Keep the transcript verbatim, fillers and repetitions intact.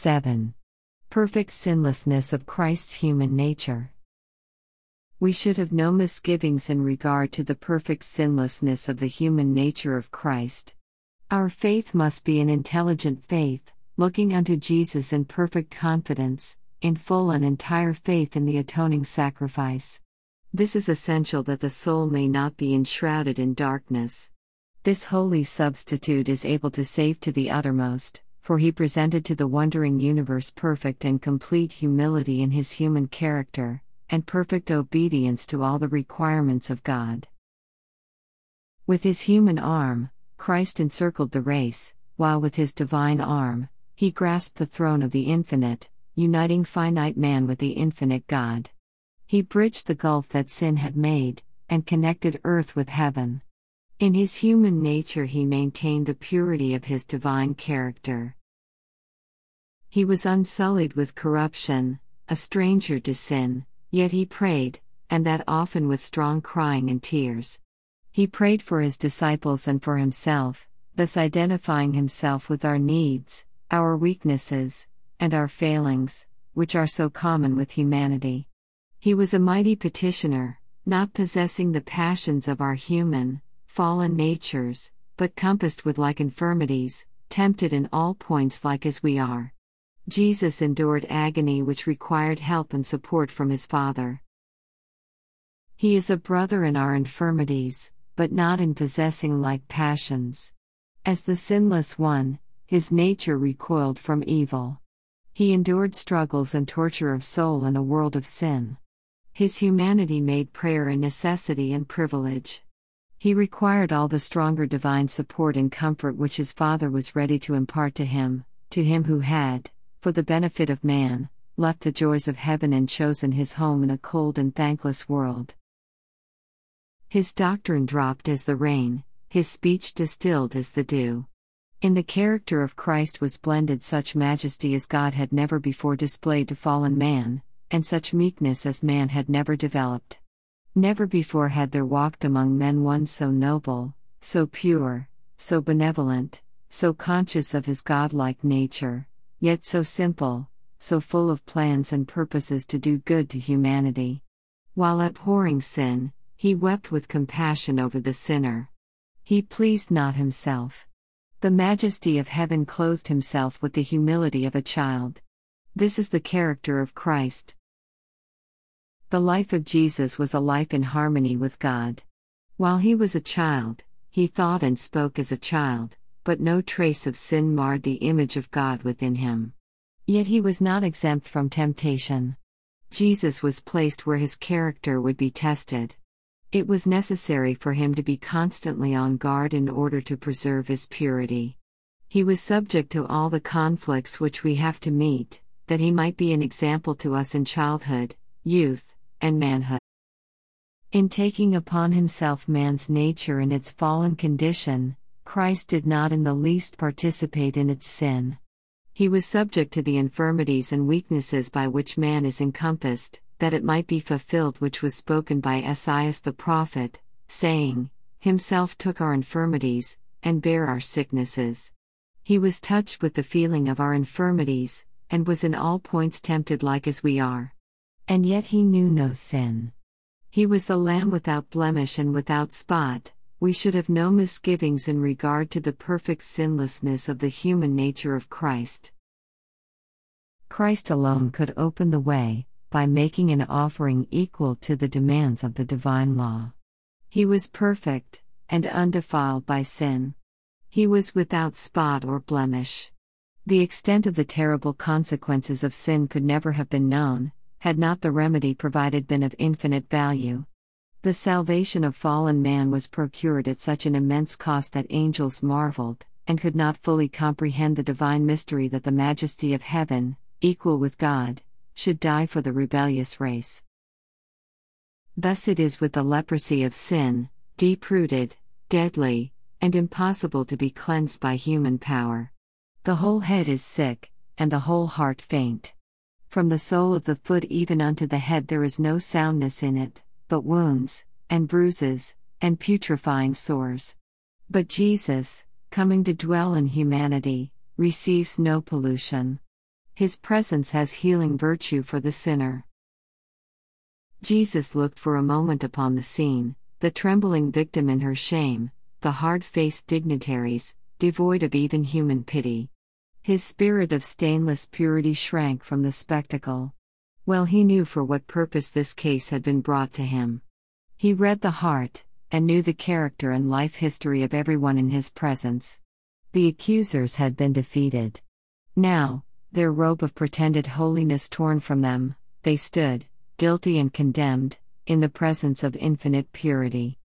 seven. Perfect sinlessness of Christ's human nature. We should have no misgivings in regard to the perfect sinlessness of the human nature of Christ. Our faith must be an intelligent faith, looking unto Jesus in perfect confidence, in full and entire faith in the atoning sacrifice. This is essential that the soul may not be enshrouded in darkness. This holy substitute is able to save to the uttermost, for he presented to the wondering universe perfect and complete humility in his human character, and perfect obedience to all the requirements of God. With his human arm, Christ encircled the race, while with his divine arm, he grasped the throne of the infinite, uniting finite man with the infinite God. He bridged the gulf that sin had made, and connected earth with heaven. In his human nature he maintained the purity of his divine character. He was unsullied with corruption, a stranger to sin, yet he prayed, and that often with strong crying and tears. He prayed for his disciples and for himself, thus identifying himself with our needs, our weaknesses, and our failings, which are so common with humanity. He was a mighty petitioner, not possessing the passions of our human, fallen natures, but compassed with like infirmities, tempted in all points like as we are. Jesus endured agony which required help and support from his Father. He is a brother in our infirmities, but not in possessing like passions. As the sinless one, his nature recoiled from evil. He endured struggles and torture of soul in a world of sin. His humanity made prayer a necessity and privilege. He required all the stronger divine support and comfort which his Father was ready to impart to him, to him who had, for the benefit of man, left the joys of heaven and chosen his home in a cold and thankless world. His doctrine dropped as the rain, his speech distilled as the dew. In the character of Christ was blended such majesty as God had never before displayed to fallen man, and such meekness as man had never developed. Never before had there walked among men one so noble, so pure, so benevolent, so conscious of his godlike nature, yet so simple, so full of plans and purposes to do good to humanity. While abhorring sin, he wept with compassion over the sinner. He pleased not himself. The majesty of heaven clothed himself with the humility of a child. This is the character of Christ. The life of Jesus was a life in harmony with God. While he was a child, he thought and spoke as a child, but no trace of sin marred the image of God within him. Yet he was not exempt from temptation. Jesus was placed where his character would be tested. It was necessary for him to be constantly on guard in order to preserve his purity. He was subject to all the conflicts which we have to meet, that he might be an example to us in childhood, youth, and manhood. In taking upon himself man's nature in its fallen condition, Christ did not in the least participate in its sin. He was subject to the infirmities and weaknesses by which man is encompassed, that it might be fulfilled which was spoken by Esaias the prophet, saying, "Himself took our infirmities, and bare our sicknesses." He was touched with the feeling of our infirmities, and was in all points tempted like as we are. And yet he knew no sin. He was the Lamb without blemish and without spot. We should have no misgivings in regard to the perfect sinlessness of the human nature of Christ. Christ alone could open the way, by making an offering equal to the demands of the divine law. He was perfect, and undefiled by sin. He was without spot or blemish. The extent of the terrible consequences of sin could never have been known, had not the remedy provided been of infinite value. The salvation of fallen man was procured at such an immense cost that angels marveled, and could not fully comprehend the divine mystery that the majesty of heaven, equal with God, should die for the rebellious race. Thus it is with the leprosy of sin, deep-rooted, deadly, and impossible to be cleansed by human power. The whole head is sick, and the whole heart faint. From the sole of the foot even unto the head there is no soundness in it, but wounds, and bruises, and putrefying sores. But Jesus, coming to dwell in humanity, receives no pollution. His presence has healing virtue for the sinner. Jesus looked for a moment upon the scene, the trembling victim in her shame, the hard-faced dignitaries, devoid of even human pity. His spirit of stainless purity shrank from the spectacle. Well, he knew for what purpose this case had been brought to him. He read the heart, and knew the character and life history of everyone in his presence. The accusers had been defeated. Now, their robe of pretended holiness torn from them, they stood, guilty and condemned, in the presence of infinite purity.